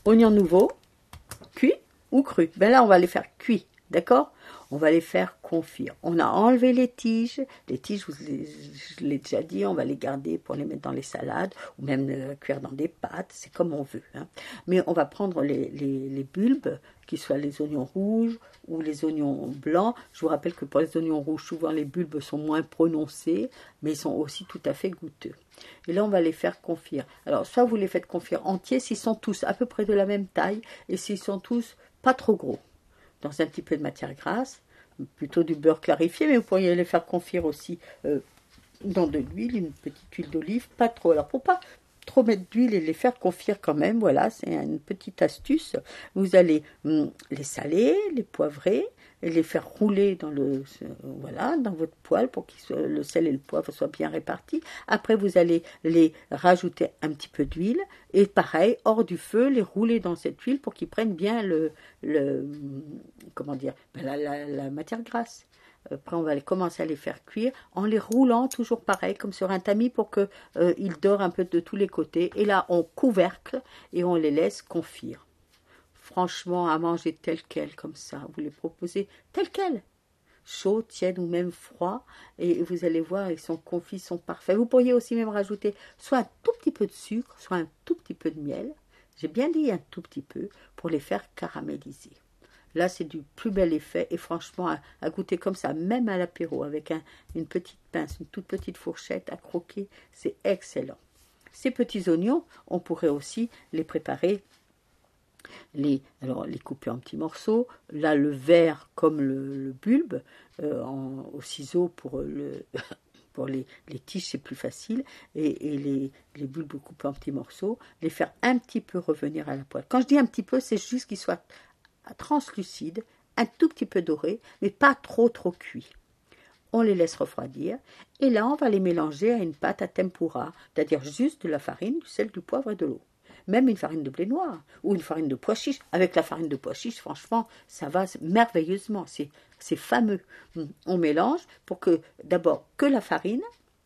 oignons nouveaux, cuits ou crus. Ben là, on va les faire cuits, d'accord? On va les faire confire. On a enlevé les tiges. Les tiges, je l'ai déjà dit, on va les garder pour les mettre dans les salades ou même cuire dans des pâtes. C'est comme on veut. Hein. Mais on va prendre les bulbes, qu'ils soient les oignons rouges ou les oignons blancs. Je vous rappelle que pour les oignons rouges, souvent les bulbes sont moins prononcés, mais ils sont aussi tout à fait goûteux. Et là, on va les faire confire. Alors, soit vous les faites confire entiers, s'ils sont tous à peu près de la même taille et s'ils sont tous pas trop gros. Dans un petit peu de matière grasse, plutôt du beurre clarifié, mais vous pourriez les faire confire aussi dans de l'huile, une petite huile d'olive, pas trop. Alors pour pas trop mettre d'huile et les faire confire quand même, voilà, c'est une petite astuce. Vous allez les saler, les poivrer, et les faire rouler dans dans votre poêle pour que le sel et le poivre soient bien répartis. Après, vous allez les rajouter un petit peu d'huile et pareil, hors du feu, les rouler dans cette huile pour qu'ils prennent bien la matière grasse. Après, on va commencer à les faire cuire en les roulant toujours pareil, comme sur un tamis pour qu'ils dorent un peu de tous les côtés. Et là, on couvercle et on les laisse confire. Franchement, à manger tel quel, comme ça, vous les proposez tel quel, chaud, tiède ou même froid, et vous allez voir, ils sont confits, ils sont parfaits. Vous pourriez aussi même rajouter soit un tout petit peu de sucre, soit un tout petit peu de miel. J'ai bien dit un tout petit peu pour les faire caraméliser. Là, c'est du plus bel effet, et franchement, à goûter comme ça, même à l'apéro, avec une petite pince, une toute petite fourchette à croquer, c'est excellent. Ces petits oignons, on pourrait aussi les préparer, les couper en petits morceaux. Là, le vert comme le bulbe, au ciseau pour les tiges, c'est plus facile. Et les bulbes coupés en petits morceaux, les faire un petit peu revenir à la poêle. Quand je dis un petit peu, c'est juste qu'ils soient translucides, un tout petit peu dorés, mais pas trop cuits. On les laisse refroidir et là, on va les mélanger à une pâte à tempura, c'est-à-dire juste de la farine, du sel, du poivre et de l'eau. Même une farine de blé noir ou une farine de pois chiche. Avec la farine de pois chiche, franchement, ça va merveilleusement. C'est fameux. On mélange pour que, d'abord, que la farine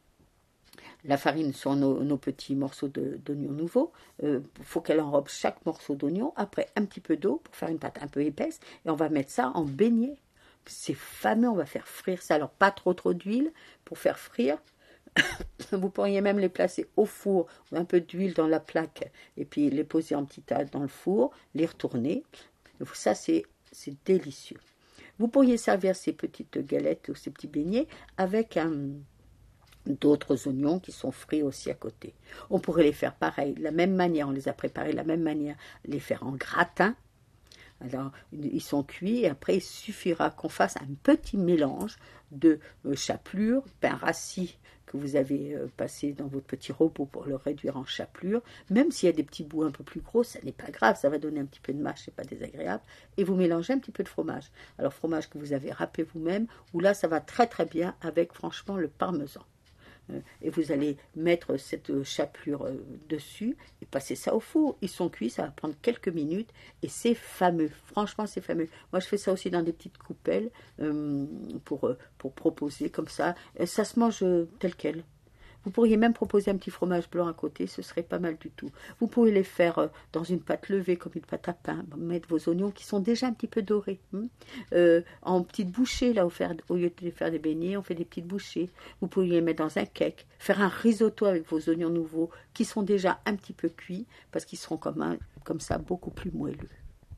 sur nos petits morceaux d'oignons nouveaux. Faut qu'elle enrobe chaque morceau d'oignon. Après, un petit peu d'eau pour faire une pâte un peu épaisse. Et on va mettre ça en beignet. C'est fameux, on va faire frire ça. Alors, pas trop d'huile pour faire frire. Vous pourriez même les placer au four, un peu d'huile dans la plaque, et puis les poser en petit tas dans le four, les retourner. Ça, c'est délicieux. Vous pourriez servir ces petites galettes ou ces petits beignets avec d'autres oignons qui sont frits aussi à côté. On pourrait les faire pareil, de la même manière, on les a préparés de la même manière, les faire en gratin. Alors, ils sont cuits et après, il suffira qu'on fasse un petit mélange de chapelure, pain rassis que vous avez passé dans votre petit robot pour le réduire en chapelure. Même s'il y a des petits bouts un peu plus gros, ça n'est pas grave, ça va donner un petit peu de mâche, c'est pas désagréable. Et vous mélangez un petit peu de fromage. Alors, fromage que vous avez râpé vous-même, ou là, ça va très bien avec, franchement, le parmesan. Et vous allez mettre cette chapelure dessus et passer ça au four. Ils sont cuits, ça va prendre quelques minutes et c'est fameux. Franchement, c'est fameux. Moi, je fais ça aussi dans des petites coupelles pour proposer comme ça. Et ça se mange tel quel. Vous pourriez même proposer un petit fromage blanc à côté, ce serait pas mal du tout. Vous pouvez les faire dans une pâte levée, comme une pâte à pain, mettre vos oignons qui sont déjà un petit peu dorés. En petites bouchées, là, au lieu de les faire des beignets, on fait des petites bouchées. Vous pouvez les mettre dans un cake, faire un risotto avec vos oignons nouveaux, qui sont déjà un petit peu cuits, parce qu'ils seront comme ça beaucoup plus moelleux.